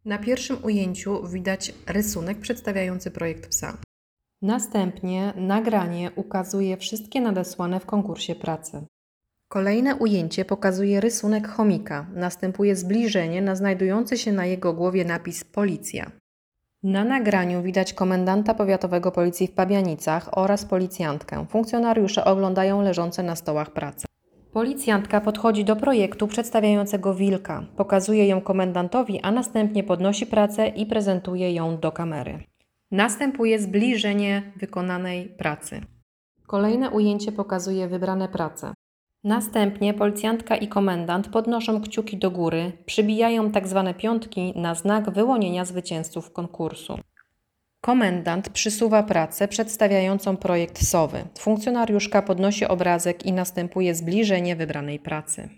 Na pierwszym ujęciu widać rysunek przedstawiający projekt psa. Następnie nagranie ukazuje wszystkie nadesłane w konkursie prace. Kolejne ujęcie pokazuje rysunek chomika. Następuje zbliżenie na znajdujący się na jego głowie napis Policja. Na nagraniu widać komendanta powiatowego policji w Pabianicach oraz policjantkę. Funkcjonariusze oglądają leżące na stołach prace. Policjantka podchodzi do projektu przedstawiającego wilka. Pokazuje ją komendantowi, a następnie podnosi pracę i prezentuje ją do kamery. Następuje zbliżenie wykonanej pracy. Kolejne ujęcie pokazuje wybrane prace. Następnie policjantka i komendant podnoszą kciuki do góry, przybijają tzw. piątki na znak wyłonienia zwycięzców konkursu. Komendant przysuwa pracę przedstawiającą projekt sowy. Funkcjonariuszka podnosi obrazek i następuje zbliżenie wybranej pracy.